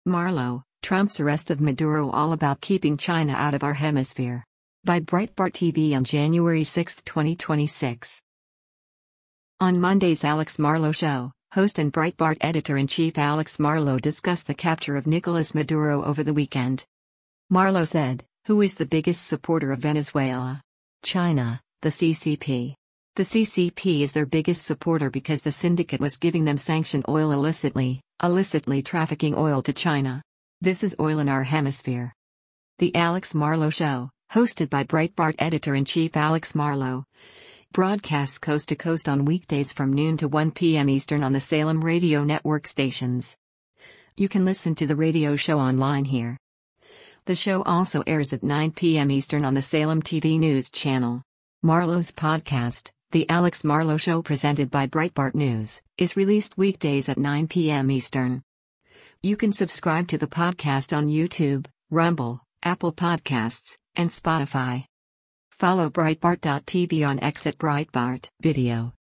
Marlow, Trump's arrest of Maduro all about keeping China out of our hemisphere. By Breitbart TV on January 6, 2026. On Monday's Alex Marlow Show, host and Breitbart editor-in-chief Alex Marlow discussed the capture of Nicolas Maduro over the weekend. Marlow said, "Who is the biggest supporter of Venezuela? China, the CCP. The CCP is their biggest supporter because the syndicate was giving them sanctioned oil illicitly trafficking oil to China. This is oil in our hemisphere." The Alex Marlow Show, hosted by Breitbart editor-in-chief Alex Marlow, broadcasts coast to coast on weekdays from noon to 1 p.m. Eastern on the Salem Radio Network stations. You can listen to the radio show online here. The show also airs at 9 p.m. Eastern on the Salem TV News channel. Marlow's podcast, The Alex Marlow Show presented by Breitbart News, is released weekdays at 9 p.m. Eastern. You can subscribe to the podcast on YouTube, Rumble, Apple Podcasts, and Spotify. Follow Breitbart.tv on X at Breitbart Video.